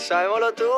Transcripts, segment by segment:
Sabemos lo tuyo.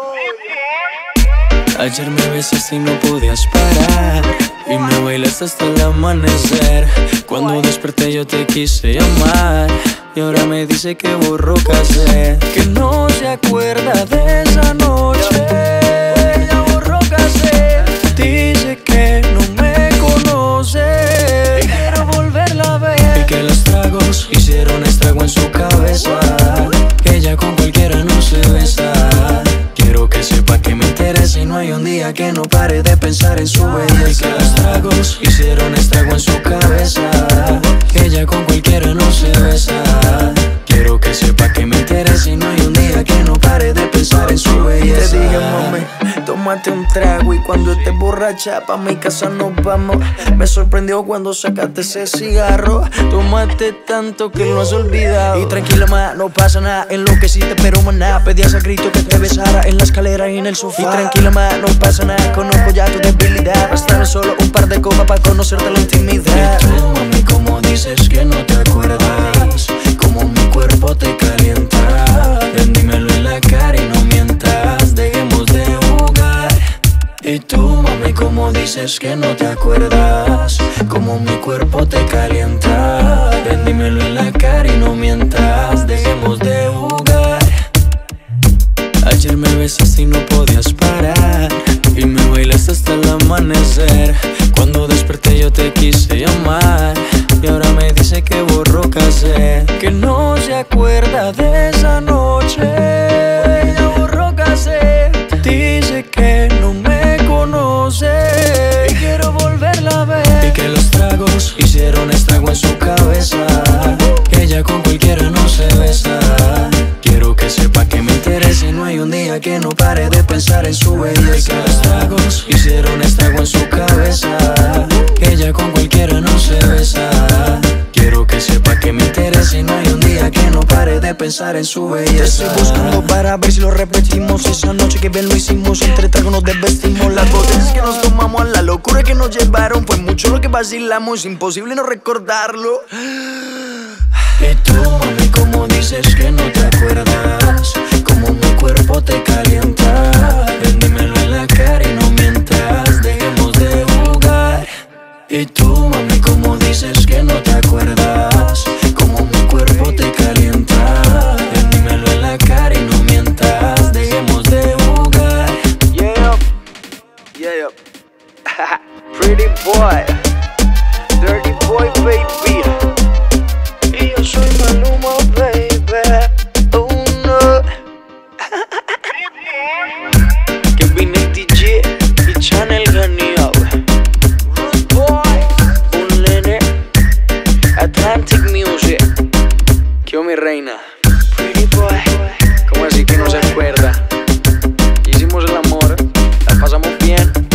Ayer me besaste y no podías parar, y me bailaste hasta el amanecer. Cuando desperté yo te quise llamar, y ahora me dice que borró casé, que no se acuerda de esa noche. Ya borró casé. Dice que no me conoce, y quiero volverla a ver, y que los tragos hicieron estrago en su cabeza, que ella con cualquiera no se besa. Quiero que sepa que me interesa y no hay un día que no pare de pensar en su belleza. Y que los tragos hicieron estrago en su cabeza, que ella con cualquiera no se besa. Quiero que sepa que me interesa y no hay un día que no pare de pensar en su belleza. Te dije, mami, tómate un trago y cuando estés borracha pa' mi casa nos vamos. Me sorprendió cuando sacaste ese cigarro. Tomaste tanto que lo has olvidado. Y tranquila, ma, no pasa nada. Enloqueciste pero maná, pedías a grito que te besara en la escalera y en el sofá. Y tranquila, ma, no pasa nada. Conozco ya tu debilidad. Bastaron solo un par de copas para conocerte la intimidad. Y tú, mami, como dices que no te acuerdas, como mi cuerpo te calienta. Ven, dímelo en la cara y no mientas, dejemos de jugar. Y tú, mami, como dices que no te acuerdas, como mi cuerpo te calienta. Ven, dímelo en la cara y no mientas, dejemos de jugar. Ayer me besaste y no podías parar, y me bailaste hasta el amanecer. Cuando desperté yo te quise llamar, y ahora me dice que borró casé, que no se acuerda de esa noche. Ya borró casé. Dice que no me conoce, y quiero volverla a ver, y que los tragos hicieron estrago en su cabeza, que ella con cualquiera no se besa. Quiero que sepa que me interesa y no hay un día que no pare de pensar en su belleza. Y que los tragos hicieron estrago en su cabeza, que ella con cualquiera no se besa. Quiero que sepa que me interesa y no hay un día que no pare de pensar en su belleza. Te estoy buscando para ver si lo repetimos. Esa noche que bien lo hicimos, entre tragos nos desvestimos. Las botellas que nos tomamos, a la locura que nos llevaron, fue mucho lo que vacilamos, es imposible no recordarlo. Y tú, mami, como dices que no te acuerdas, como mi cuerpo te calienta. Ven, dímelo en la cara y no mientas, dejemos de jugar. Y tú, mami, como dices que no te acuerdas, como mi cuerpo te calienta. Ven, dímelo en la cara y no mientas, dejemos de jugar. Yeah, yeah. Pretty boy, dirty boy, baby. Y yo soy Maluma, baby. Oh no. Que vine DJ y Channel ganó. Rude boy, un nene. Atlantic Music. Que mi reina. Pretty boy. ¿Cómo así que no se acuerda? Hicimos el amor, la pasamos bien.